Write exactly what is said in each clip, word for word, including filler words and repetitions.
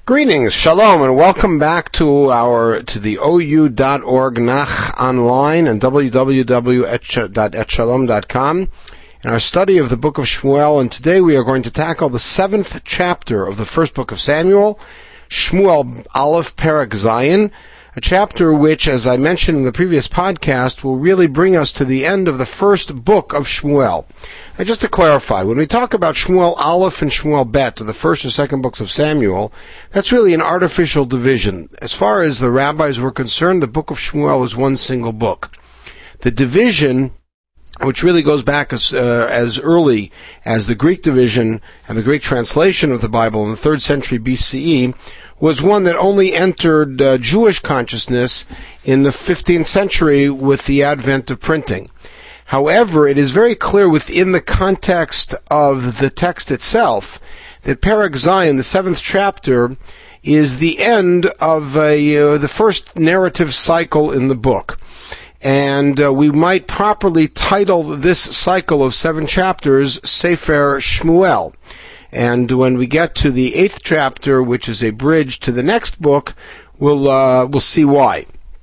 Greetings, shalom, and welcome back to our to the O U dot org Nach online and w w w dot et shalom dot com in our study of the book of Shmuel. And today we are going to tackle the seventh chapter of the first book of Samuel, Shmuel Aleph Perek Zayin, a chapter which, as I mentioned in the previous podcast, will really bring us to the end of the first book of Shmuel. And just to clarify, when we talk about Shmuel Aleph and Shmuel Bet, the first and second books of Samuel, that's really an artificial division. As far as the rabbis were concerned, the book of Shmuel is one single book. The division, which really goes back as, uh, as early as the Greek division and the Greek translation of the Bible in the third century B C E, was one that only entered uh, Jewish consciousness in the fifteenth century with the advent of printing. However, it is very clear within the context of the text itself that Perek Zayin, the seventh chapter, is the end of a, uh, the first narrative cycle in the book. And uh, we might properly title this cycle of seven chapters Sefer Shmuel. And when we get to the eighth chapter, which is a bridge to the next book, we'll uh, we'll see why.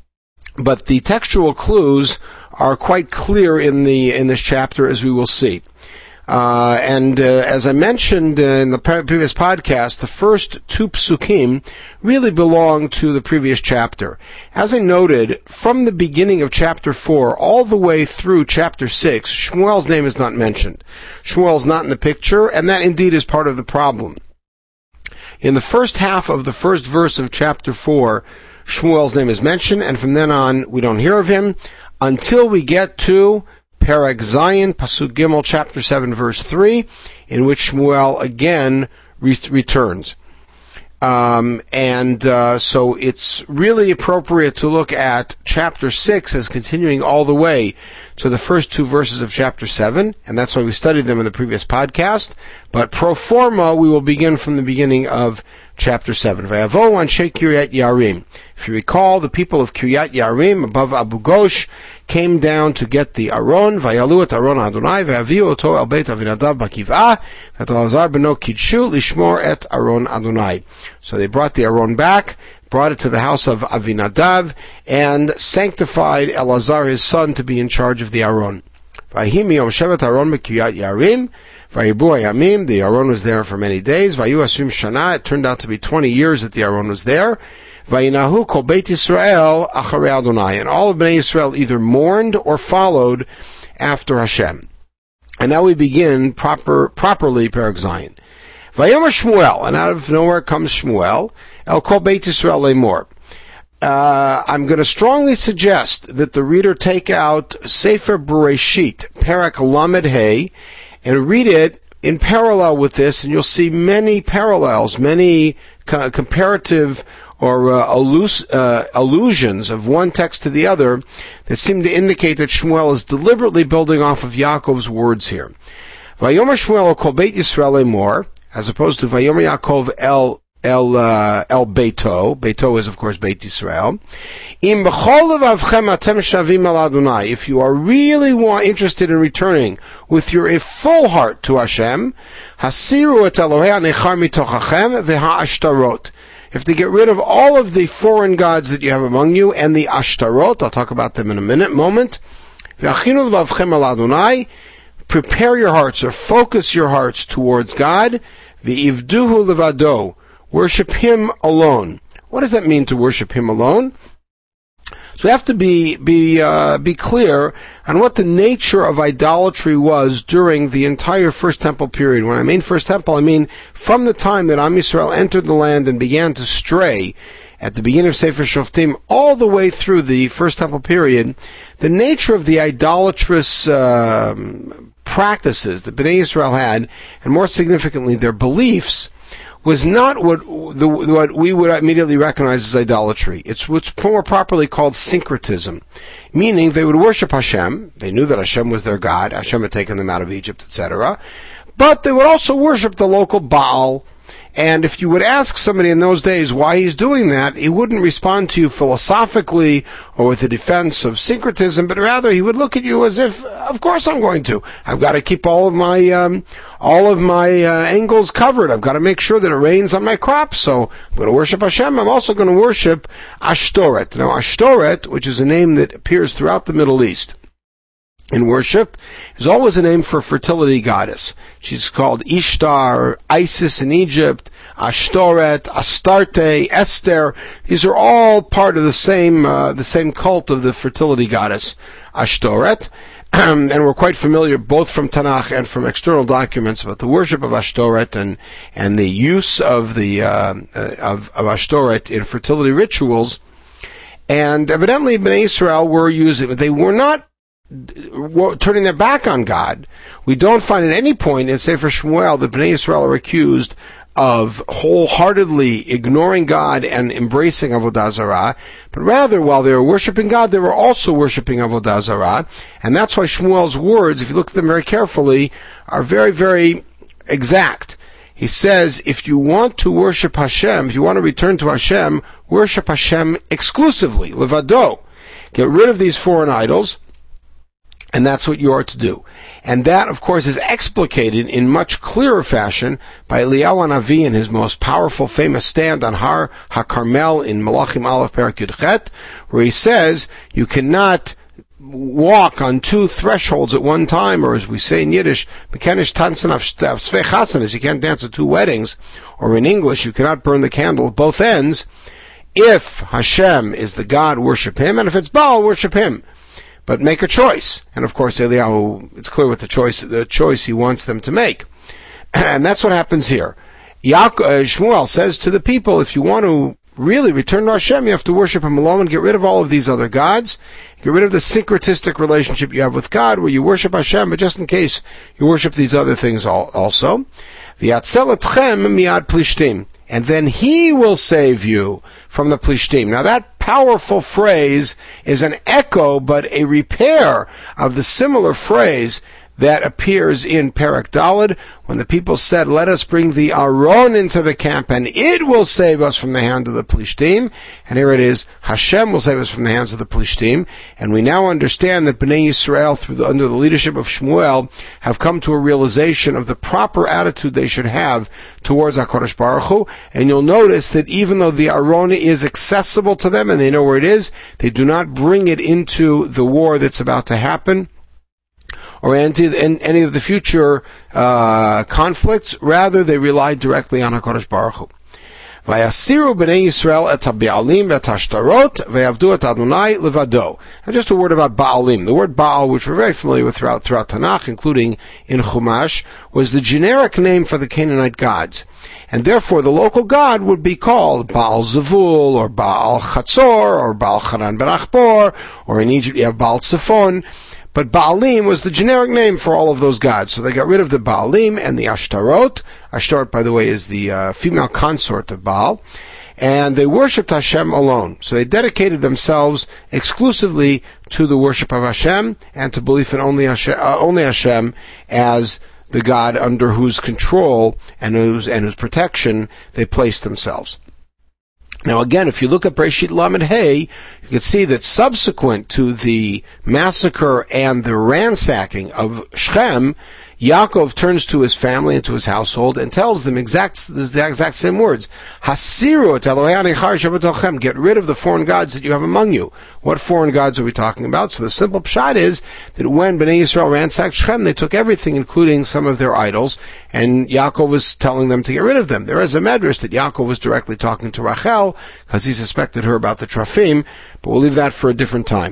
But the textual clues are quite clear in the in this chapter, as we will see. Uh, and uh, as I mentioned uh, in the pre- previous podcast, the first two psukim really belong to the previous chapter. As I noted, from the beginning of chapter four all the way through chapter six, Shmuel's name is not mentioned. Shmuel's not in the picture, and that indeed is part of the problem. In the first half of the first verse of chapter four, Shmuel's name is mentioned, and from then on we don't hear of him until we get to Perek Zayin, Pasuk Gimel, chapter seven, verse three, in which Shmuel again re- returns. Um, and uh, so it's really appropriate to look at chapter six as continuing all the way to the first two verses of chapter seven, and that's why we studied them in the previous podcast. But pro forma, we will begin from the beginning of chapter seven. Vayavo anshe Kiryat Yarim. If you recall, the people of Kiryat Yarim above Abu Ghosh came down to get the Aron. Vayalu et Aron Adonai vayaviu oto el Beit Avinadav bakiv'ah et Elazar beno kidshu lishmor et Aron Adonai. So they brought the Aron back, brought it to the house of Avinadav, and sanctified Elazar his son to be in charge of the Aron. Vayhi miyom shevet Aron beKiryat Yarim. Vayibu Ayamim, the Aron was there for many days. Vayu Asrim Shana, it turned out to be twenty years that the Aron was there. Vayinahu Kol Beit Yisrael Acharei Adonai, and all of Bnei Yisrael either mourned or followed after Hashem. And now we begin proper, properly Perek Zayin. Vayomer Shmuel, and out of nowhere comes Shmuel, El Kol Beit Yisrael Lemor. Uh, I'm going to strongly suggest that the reader take out Sefer Bereshit, Perek Lamed Hey, and read it in parallel with this, and you'll see many parallels, many co- comparative or uh, allus- uh, allusions of one text to the other that seem to indicate that Shmuel is deliberately building off of Yaakov's words here. Vayomer Shmuel el kol Beit Yisrael lemor, as opposed to Vayomer Yaakov el El uh, El Beito. Beito is, of course, Beit Yisrael. Im b'chol levavchem atem shavim el Adonai. If you are really want, interested in returning with your a full heart to Hashem, hasiru et Elohei hanechar mitochachem v'ha'ashtarot. If to get rid of all of the foreign gods that you have among you and the ashtarot, I'll talk about them in a minute, moment. V'achinu levavchem el Adonai. Prepare your hearts or focus your hearts towards God. V'ivduhu levado. Worship Him alone. What does that mean to worship Him alone? So we have to be be uh, be clear on what the nature of idolatry was during the entire First Temple period. When I mean First Temple, I mean from the time that Am Yisrael entered the land and began to stray at the beginning of Sefer Shoftim all the way through the First Temple period. The nature of the idolatrous uh, practices that Bnei Yisrael had, and more significantly their beliefs, was not what the, what we would immediately recognize as idolatry. It's what's more properly called syncretism, meaning they would worship Hashem. They knew that Hashem was their God. Hashem had taken them out of Egypt, et cetera. But they would also worship the local Baal, And if you would ask somebody in those days why he's doing that, he wouldn't respond to you philosophically or with a defense of syncretism, but rather he would look at you as if, of course I'm going to. I've got to keep all of my, um, all of my uh, angles covered. I've got to make sure that it rains on my crops. So I'm going to worship Hashem. I'm also going to worship Ashtoret. Now, Ashtoret, which is a name that appears throughout the Middle East in worship, is always a name for a fertility goddess. She's called Ishtar, Isis in Egypt, Ashtoret, Astarte, Esther. These are all part of the same uh, the same cult of the fertility goddess, Ashtoret. And we're quite familiar both from Tanakh and from external documents about the worship of Ashtoret and and the use of the uh, of, of Ashtoret in fertility rituals. And evidently, Bnei Israel were using it. They were not turning their back on God. We don't find at any point in Sefer Shmuel that Bnei Israel are accused of wholeheartedly ignoring God and embracing Avodah Zarah, but rather, while they were worshiping God, they were also worshiping Avodah Zarah, and that's why Shmuel's words, if you look at them very carefully, are very, very exact. He says, if you want to worship Hashem, if you want to return to Hashem, worship Hashem exclusively, levado. Get rid of these foreign idols, and that's what you are to do. And that, of course, is explicated in much clearer fashion by Eliyahu Hanavi in his most powerful, famous stand on Har HaKarmel in Malachim Aleph Perek Yud Chet, where he says you cannot walk on two thresholds at one time, or as we say in Yiddish, mekanish tanzen auf zwei chasanas, you can't dance at two weddings, or in English, you cannot burn the candle at both ends. If Hashem is the God, worship Him, and if it's Baal, worship Him. But make a choice. And of course, Eliyahu, it's clear what the choice, the choice he wants them to make. And that's what happens here. Yaakov, uh, Shmuel says to the people, if you want to really return to Hashem, you have to worship Him alone and get rid of all of these other gods. Get rid of the syncretistic relationship you have with God, where you worship Hashem, but just in case you worship these other things also. V'yatzel etchem miad plishtim. And then He will save you from the Plishtim. Now that powerful phrase is an echo, but a repair of the similar phrase that appears in Perek Daled, when the people said, let us bring the Aron into the camp, and it will save us from the hand of the Plishtim. And here it is, Hashem will save us from the hands of the Plishtim. And we now understand that Bnei Yisrael, through the, under the leadership of Shmuel, have come to a realization of the proper attitude they should have towards HaKadosh Baruch Hu. And you'll notice that even though the Aron is accessible to them, and they know where it is, they do not bring it into the war that's about to happen, or into any of the future uh, conflicts. Rather, they rely directly on HaKadosh Baruch Hu. Vayasiru b'nei Yisrael et ha'Baalim et ha'Ashtarot vayavdu et Adonai levado. Now, just a word about Baalim. The word Baal, which we're very familiar with throughout, throughout Tanakh, including in Chumash, was the generic name for the Canaanite gods. And therefore, the local god would be called Baal Zevul, or Baal Chatzor, or Baal Hanan ben Achbor, or in Egypt you have Baal Tzefon. But Baalim was the generic name for all of those gods. So they got rid of the Baalim and the Ashtarot. Ashtarot, by the way, is the uh, female consort of Baal. And they worshipped Hashem alone. So they dedicated themselves exclusively to the worship of Hashem and to belief in only Hashem, uh, only Hashem as the God under whose control and whose, and whose protection they placed themselves. Now again, if you look at Breshit Lamed Hey, you can see that subsequent to the massacre and the ransacking of Shechem, Yaakov turns to his family and to his household and tells them exact, the exact same words. Hasiru et Elohei Anichar Shabbatochem. Get rid of the foreign gods that you have among you. What foreign gods are we talking about? So the simple pshat is that when Bnei Yisrael ransacked Shechem, they took everything, including some of their idols, and Yaakov was telling them to get rid of them. There is a medrash that Yaakov was directly talking to Rachel, because he suspected her about the Trafim, but we'll leave that for a different time.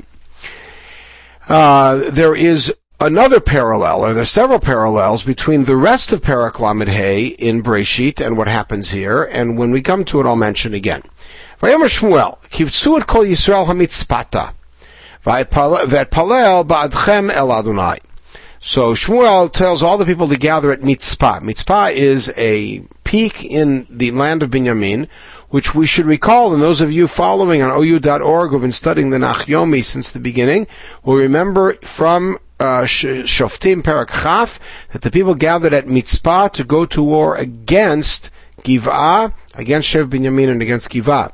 Uh, there is another parallel, or there are several parallels between the rest of Perek Lamed Hey in Breshit and what happens here, and when we come to it, I'll mention again. Vayomer Shmuel, kivtzu et kol Yisrael hamitzpata, v'etpalel ba'adchem el Adonai. So Shmuel tells all the people to gather at Mitzpah. Mitzpah is a peak in the land of Binyamin, which we should recall, and those of you following on O U dot org who have been studying the Nach Yomi since the beginning will remember from Uh, Shoftim Perek Chaf, that the people gathered at Mitzpah to go to war against Giv'ah against Shev Binyamin and against Giv'ah.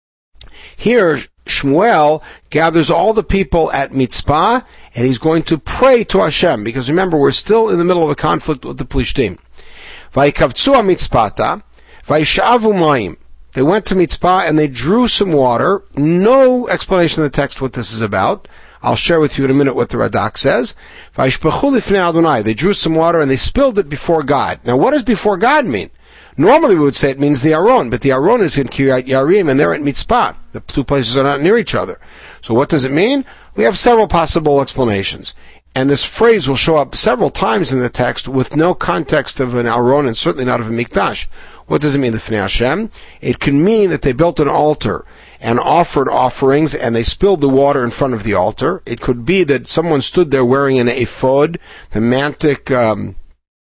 Here, Shmuel gathers all the people at Mitzpah, and he's going to pray to Hashem, because remember, we're still in the middle of a conflict with the Plishtim. Vayikavtzu Mitzpata, Vayishavu Mayim. They went to Mitzpah and they drew some water. No explanation in the text what this is about. I'll share with you in a minute what the Radak says. Vayishpechu lifnei Adonai. They drew some water and they spilled it before God. Now, what does before God mean? Normally we would say it means the Aron, but the Aron is in Kiryat Yarim and they're at Mitzpah. The two places are not near each other. So what does it mean? We have several possible explanations. And this phrase will show up several times in the text with no context of an Aron and certainly not of a Mikdash. What does it mean, the Fnei Hashem? It can mean that they built an altar and offered offerings and they spilled the water in front of the altar. It could be that someone stood there wearing an ephod, the mantic um,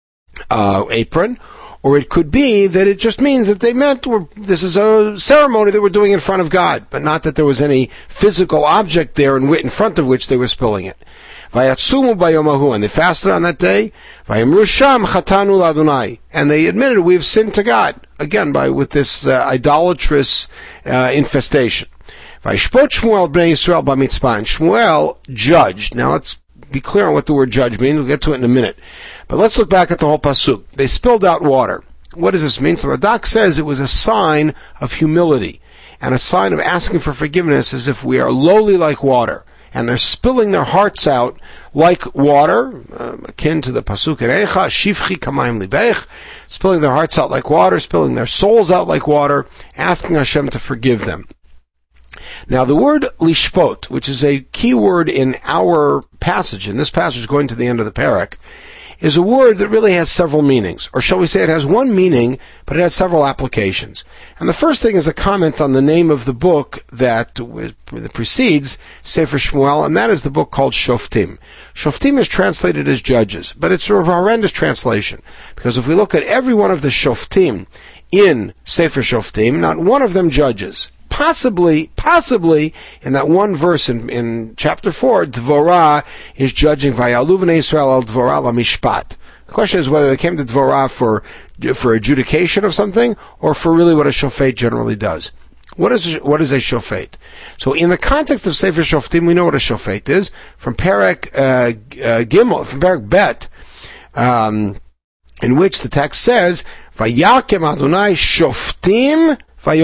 uh, apron. Or it could be that it just means that they meant we're, this is a ceremony that we're doing in front of God, but not that there was any physical object there in, in front of which they were spilling it. Vayatsumu bayomahu, and they fasted on that day. Vayimru sham chatanu l'Adonai, and they admitted we've sinned to God again by with this uh, idolatrous uh, infestation. Vayishpot Shmuel bnei Yisrael b'mitzpah, and Shmuel judged. Now let's be clear on what the word judge means. We'll get to it in a minute. But let's look back at the whole pasuk. They spilled out water. What does this mean? So Radak says it was a sign of humility and a sign of asking for forgiveness, as if we are lowly like water. And they're spilling their hearts out like water, uh, akin to the pasuk in Eicha, shivchi kamayim libech, spilling their hearts out like water, spilling their souls out like water, asking Hashem to forgive them. Now, the word lishpot, which is a key word in our passage, in this passage going to the end of the parak, is a word that really has several meanings. Or shall we say it has one meaning, but it has several applications. And the first thing is a comment on the name of the book that, that precedes Sefer Shmuel, and that is the book called Shoftim. Shoftim is translated as judges, but it's a horrendous translation, because if we look at every one of the Shoftim in Sefer Shoftim, not one of them judges. Possibly, possibly, in that one verse in, in chapter four, Dvorah is judging Vayalu b'nei Yisrael al Dvorah l'mishpat. The question is whether they came to Dvorah for for adjudication of something, or for really what a shofet generally does. What is what is a shofet? So, in the context of Sefer Shoftim, we know what a shofet is from Perek uh, uh, Gimel, from Perek Bet, um, in which the text says, "Vayakem Adonai shoftim."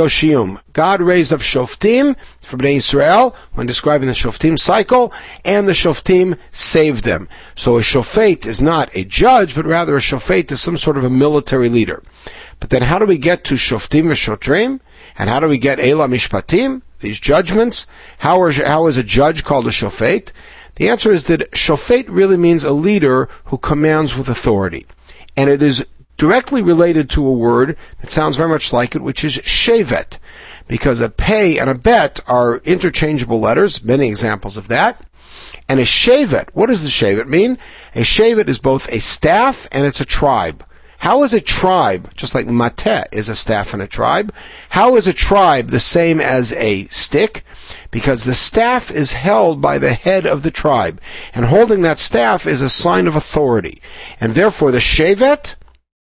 God raised up Shoftim for Bnei Yisrael when describing the Shoftim cycle, and the Shoftim saved them. So a Shofet is not a judge, but rather a Shofet is some sort of a military leader. But then how do we get to Shoftim v'Shotrim? And how do we get Eila Mishpatim, these judgments? How, are, how is a judge called a Shofet? The answer is that Shofet really means a leader who commands with authority. And it is directly related to a word that sounds very much like it, which is shevet, because a pay and a bet are interchangeable letters, many examples of that. And a shevet, what does the shevet mean? A shevet is both a staff and it's a tribe. How is a tribe, just like mateh is a staff and a tribe, how is a tribe the same as a stick? Because the staff is held by the head of the tribe, and holding that staff is a sign of authority. And therefore the shevet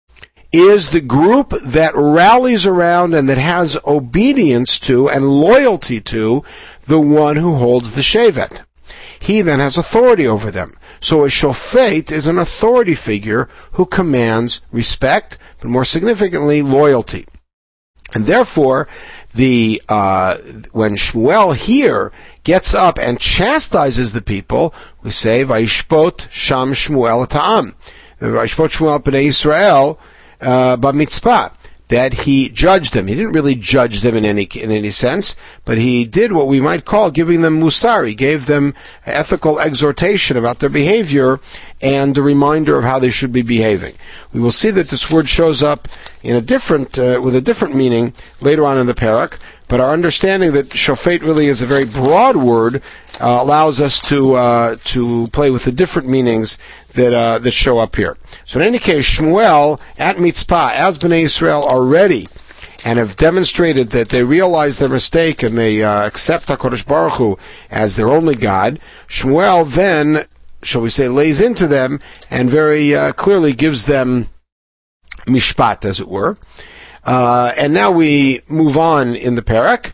is the group that rallies around and that has obedience to and loyalty to the one who holds the shevet. He then has authority over them. So a shofet is an authority figure who commands respect, but more significantly, loyalty. And therefore, the uh, when Shmuel here gets up and chastises the people, we say, Vayishpot Sham Shmuel Ta'am. Vayishpot Shmuel B'nei Yisrael, Uh, B'mitzpah, that he judged them. He didn't really judge them in any in any sense, but he did what we might call giving them musar. He gave them ethical exhortation about their behavior and a reminder of how they should be behaving. We will see that this word shows up in a different uh, with a different meaning later on in the parak. But our understanding that shofet really is a very broad word uh, allows us to uh, to play with the different meanings that uh, that show up here. So in any case, Shmuel at Mitzpah, as Bnei Yisrael are ready and have demonstrated that they realize their mistake and they uh, accept HaKadosh Baruch Hu as their only God, Shmuel then, shall we say, lays into them and very uh, clearly gives them mishpat, as it were. Uh, and now we move on in the parak.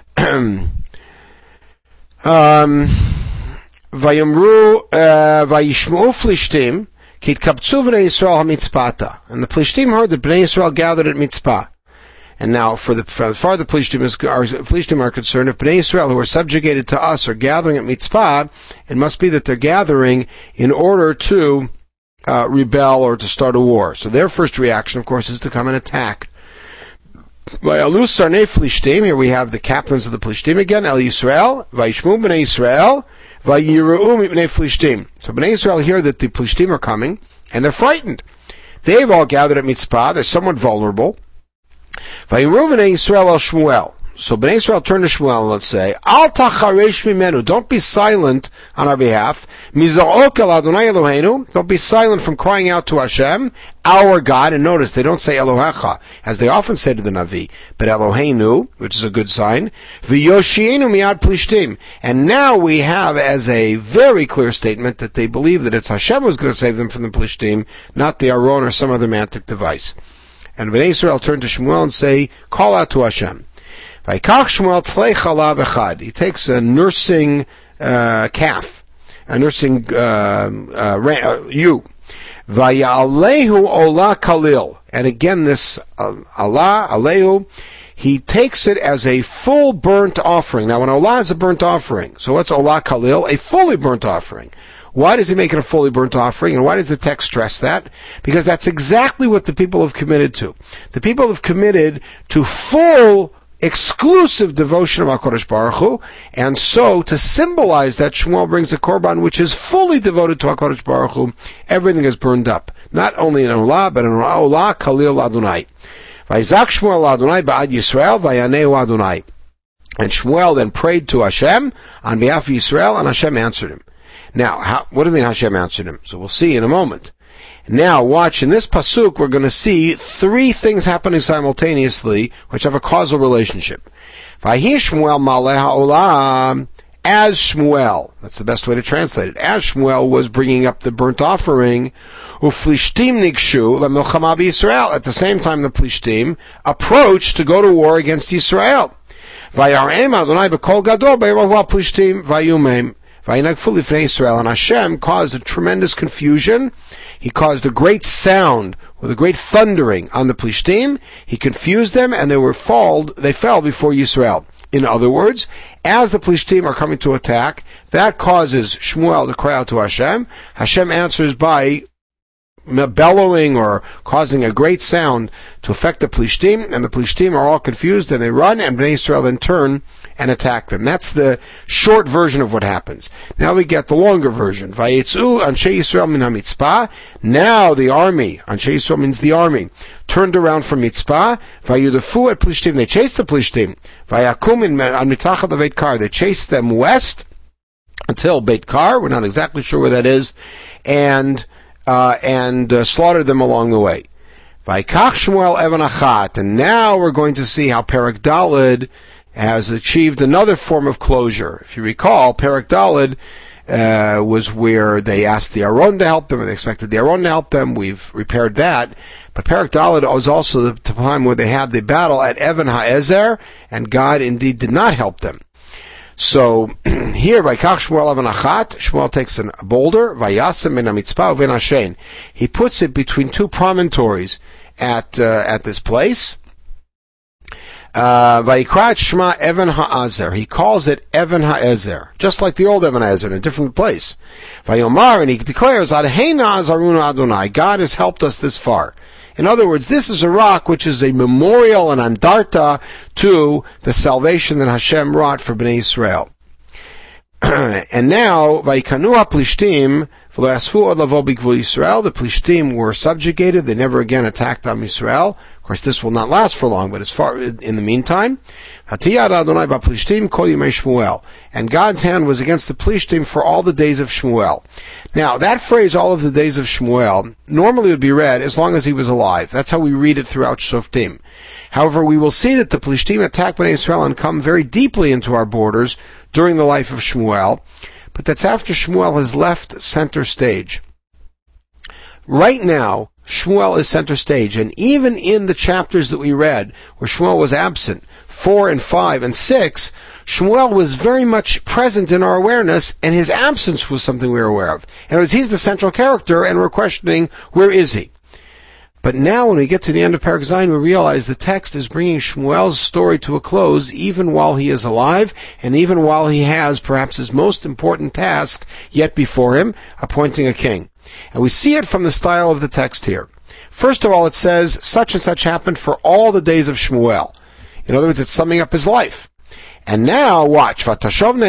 um, Vayamru vayishma'u Plishtim kitkabtzu v'nei Yisrael hamitzpata. And the Plishtim heard that Bnei Yisrael gathered at Mitzpah. And now, for the for, far the Plishtim, is, are, Plishtim are concerned, if Bnei Yisrael, who are subjugated to us, are gathering at Mitzpah, it must be that they're gathering in order to uh, rebel or to start a war. So their first reaction, of course, is to come and attack. Vayalus sarnei Plishtim, here we have the captains of the Plishtim again, El Yisrael, Vayishmu Bnei Yisrael, Vayiru'u Mipnei Plishtim. So Bnei Yisrael hear that the Plishtim are coming, and they're frightened. They've all gathered at Mitzpah, they're somewhat vulnerable. Vayiru Bnei Yisrael el Shmuel. So Bnei Yisrael turn to Shmuel and let's say, Al tacharesh mimenu, don't be silent on our behalf. Mizorok el Adonai Eloheinu, don't be silent from crying out to Hashem, our God. And notice, they don't say Elohecha, as they often say to the Navi, but Eloheinu, which is a good sign. V'yoshienu miad Plishtim. And now we have as a very clear statement that they believe that it's Hashem who's going to save them from the Plishtim, not the Aron or some other magic device. And Bnei Yisrael turn to Shmuel and say, call out to Hashem. Vayikach Shmuel tlei chalav echad. He takes a nursing uh, calf, a nursing uh, uh, uh, ewe. Vayalehu olah kalil. And again, this uh, Allah, alehu, he takes it as a full burnt offering. Now, when olah is a burnt offering, so what's olah kalil? A fully burnt offering. Why does he make it a fully burnt offering? And why does the text stress that? Because that's exactly what the people have committed to. The people have committed to full, exclusive devotion of HaKadosh Baruch Hu, and so to symbolize that, Shmuel brings a korban which is fully devoted to HaKadosh Baruch Hu. Everything is burned up. Not only in Olah, but in Olah Kalil Adonai. Vayizak Shmuel Adonai ba'ad Yisrael vayaneu Adonai. And Shmuel then prayed to Hashem on behalf of Yisrael, and Hashem answered him. Now, how, what do you mean Hashem answered him? So we'll see in a moment. Now, watch, in this pasuk, we're going to see three things happening simultaneously, which have a causal relationship. Vayhi Shmuel maleh ha'olam, as Shmuel, that's the best way to translate it, as Shmuel was bringing up the burnt offering, u'flishtim nigshu lemilchama b'Yisrael. At the same time, the Plishtim approached to go to war against Yisrael. Vayarem Adonai b'kol gadol b'yirahu ha'plishtim vayumem. And Hashem caused a tremendous confusion. He caused a great sound with a great thundering on the Plishtim. He confused them, and they were falled, they fell before Yisrael. In other words, as the Plishtim are coming to attack, that causes Shmuel to cry out to Hashem. Hashem answers by bellowing or causing a great sound to affect the Plishtim, and the Plishtim are all confused, and they run, and Bnei Yisrael then turn and attack them. That's the short version of what happens. Now we get the longer version. Vayetzu Anshe Yisrael min ha-mitzpah. Now the army, Anshe Yisrael means the army, turned around from Mitzpah. Vayudafu at Plishtim. They chased the Plishtim. Vayakum in an mitachad of Beit Kar. They chased them west until Beit Kar. We're not exactly sure where that is. And uh, and uh, slaughtered them along the way. Vayikach Shmuel Evan Achat. And now we're going to see how Perek Daled has achieved another form of closure. If you recall, Perek Daled uh, was where they asked the Aron to help them, and they expected the Aron to help them. We've repaired that. But Perek Daled was also the time where they had the battle at Even HaEzer, and God indeed did not help them. So here, Vayikach Shmuel Evan Achat, Shmuel takes a boulder, Vayasem min ha-mitzpah uven Hashen. He puts it between two promontories at uh, at this place. Vayikrat Shema Even HaEzer. He calls it Even HaEzer, just like the old Even HaEzer in a different place. Vayomar, and he declares, Adheina Azaruna Adonai. God has helped us this far. In other words, this is a rock which is a memorial and andarta to the salvation that Hashem wrought for Bnei Yisrael. And now, Vayikanu ha-Plishtim, Yisrael, the Plishtim were subjugated. They never again attacked on Yisrael. Of course, this will not last for long, but as far in the meantime, and God's hand was against the Plishtim for all the days of Shmuel. Now, that phrase, all of the days of Shmuel, normally would be read as long as he was alive. That's how we read it throughout Shoftim. However, we will see that the Plishtim attack Bnei Yisrael and come very deeply into our borders during the life of Shmuel. But that's after Shmuel has left center stage. Right now, Shmuel is center stage. And even in the chapters that we read, where Shmuel was absent, four and five and six, Shmuel was very much present in our awareness, and his absence was something we were aware of. And it was, he's the central character, and we're questioning, where is he? But now when we get to the end of Perek Zayin, we realize the text is bringing Shmuel's story to a close, even while he is alive, and even while he has perhaps his most important task yet before him, appointing a king. And we see it from the style of the text here. First of all, it says, such and such happened for all the days of Shmuel. In other words, it's summing up his life. And now, watch. All the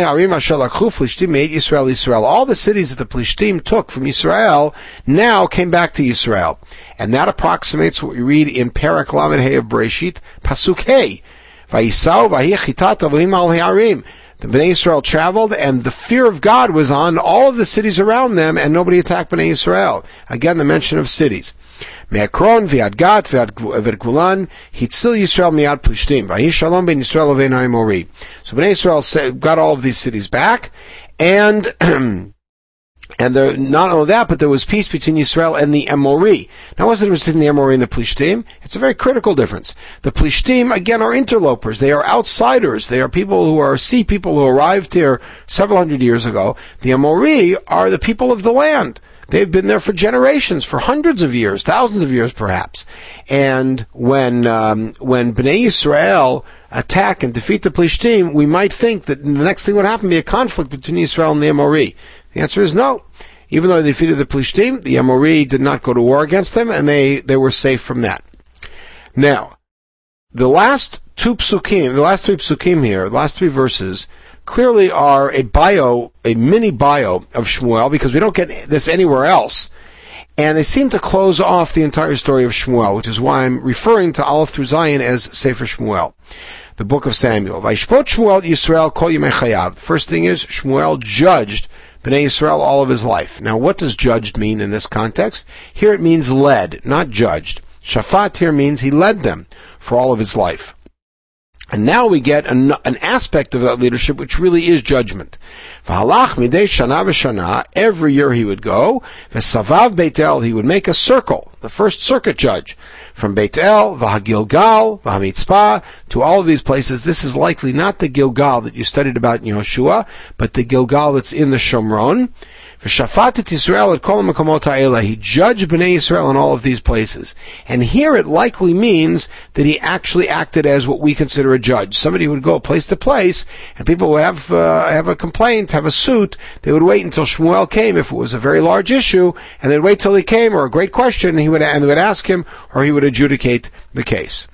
cities that the Plishtim took from Yisrael now came back to Yisrael. And that approximates what we read in Perek Lamed Hey of Bereshit, Pasuk Hey. Vayisau v'hi chitat Elohim al ha'arim. The Bnei Yisrael traveled, and the fear of God was on all of the cities around them, and nobody attacked Bnei Yisrael. Again, the mention of cities. Me'akron v'ad Gat v'ad Gulan hitzil Yisrael mi'ad Plishtim v'hi shalom ben Yisrael uvein ha'emori. So Bnei Yisrael got all of these cities back, and and there, not only that, but there was peace between Yisrael and the Emori. Now, what's the difference between the Emori and the Plishtim? It's a very critical difference. The Plishtim, again, are interlopers. They are outsiders. They are people who are sea people who arrived here several hundred years ago. The Emori are the people of the land. They've been there for generations, for hundreds of years, thousands of years perhaps. And when um, when Bnei Yisrael attack and defeat the Plishtim, we might think that the next thing would happen be a conflict between Yisrael and the Emori. The answer is no. Even though they defeated the Plishtim, the Emori did not go to war against them, and they, they were safe from that. Now, the last two psukim, the last three psukim here, the last three verses, clearly are a bio, a mini bio of Shmuel, because we don't get this anywhere else. And they seem to close off the entire story of Shmuel, which is why I'm referring to Aleph through Zion as Sefer Shmuel, the book of Samuel. Vayishpot Shmuel Yisrael kol yemei chayav. First thing is, Shmuel judged Bnei Yisrael all of his life. Now, what does judged mean in this context? Here it means led, not judged. Shafat here means he led them for all of his life. And now we get an, an aspect of that leadership which really is judgment. V'halach midei shana v'shana, every year he would go, v'savav Beit El, he would make a circle, the first circuit judge, from Beit El, v'hagilgal, v'hamitzpah, to all of these places. This is likely not the Gilgal that you studied about in Yehoshua, but the Gilgal that's in the Shomron. V'shafat et Yisrael et kol ha'makomot ha'eleh. He judged Bnei Yisrael in all of these places. And here it likely means that he actually acted as what we consider a judge. Somebody would go place to place, and people would have uh, have a complaint, have a suit. They would wait until Shmuel came if it was a very large issue, and they'd wait till he came, or a great question, and he would and they would ask him, or he would adjudicate the case.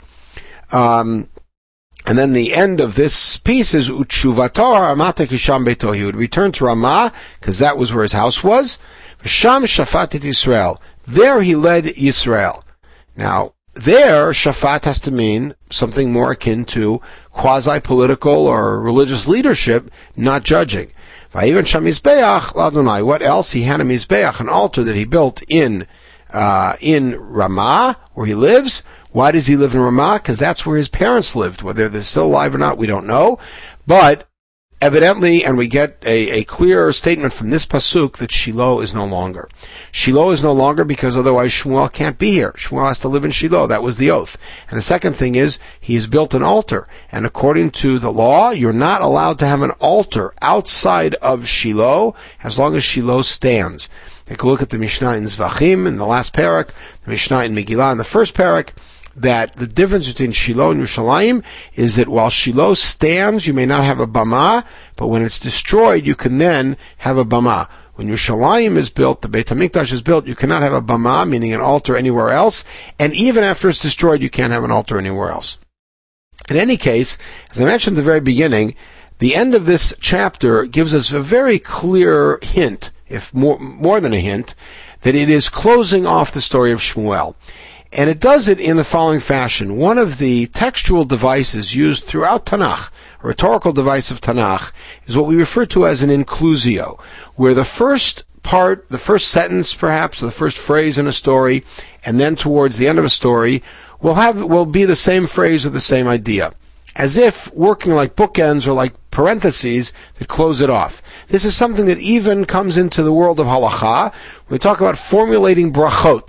Um, And then the end of this piece is Utshuvatar Amata Kisham Beito. He would return to Ramah, because that was where his house was. Sham Shafat et Yisrael. There he led Yisrael. Now, there, Shafat has to mean something more akin to quasi-political or religious leadership, not judging. Vayivan Sham Mizbeach L'Adonai. What else? He had a Mizbeach, an altar that he built in, uh, in Ramah, where he lives. Why does he live in Ramah? Because that's where his parents lived. Whether they're still alive or not, we don't know. But evidently, and we get a, a clear statement from this pasuk, that Shiloh is no longer. Shiloh is no longer because otherwise Shmuel can't be here. Shmuel has to live in Shiloh. That was the oath. And the second thing is, he has built an altar. And according to the law, you're not allowed to have an altar outside of Shiloh as long as Shiloh stands. Take a look at the Mishnah in Zvachim, in the last parak, the Mishnah in Megillah in the first parak, that the difference between Shiloh and Yerushalayim is that while Shiloh stands, you may not have a bama, but when it's destroyed, you can then have a bama. When Yerushalayim is built, the Beit HaMikdash is built, you cannot have a bama, meaning an altar anywhere else, and even after it's destroyed, you can't have an altar anywhere else. In any case, as I mentioned at the very beginning, the end of this chapter gives us a very clear hint, if more, more than a hint, that it is closing off the story of Shmuel. And it does it in the following fashion. One of the textual devices used throughout Tanakh, a rhetorical device of Tanakh, is what we refer to as an inclusio, where the first part, the first sentence perhaps, or the first phrase in a story, and then towards the end of a story, will have will be the same phrase or the same idea, as if working like bookends or like parentheses that close it off. This is something that even comes into the world of halakha. We talk about formulating brachot.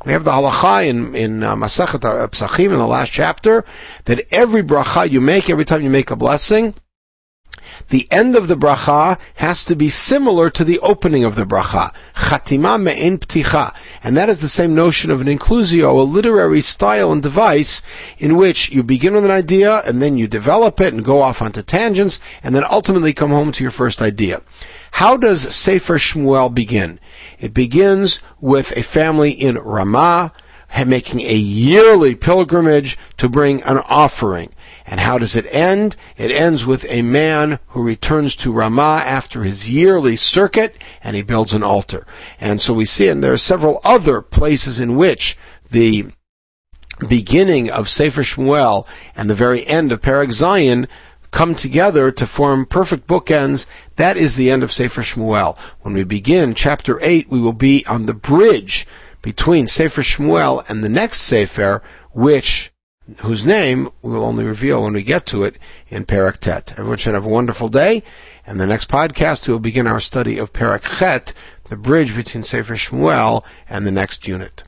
We have the halacha in, in uh, Masechet Pesachim in the last chapter that every bracha you make, every time you make a blessing, the end of the bracha has to be similar to the opening of the bracha. Chatima me'en pticha. And that is the same notion of an inclusio, a literary style and device in which you begin with an idea and then you develop it and go off onto tangents and then ultimately come home to your first idea. How does Sefer Shmuel begin? It begins with a family in Ramah making a yearly pilgrimage to bring an offering. And how does it end? It ends with a man who returns to Ramah after his yearly circuit, and he builds an altar. And so we see, and there are several other places in which the beginning of Sefer Shmuel and the very end of Perek Zayin come together to form perfect bookends. That is the end of Sefer Shmuel. When we begin chapter eight, we will be on the bridge between Sefer Shmuel and the next Sefer, which whose name we will only reveal when we get to it in Perek Tet. Everyone should have a wonderful day, and the next podcast we will begin our study of Perek Chet, the bridge between Sefer Shmuel and the next unit.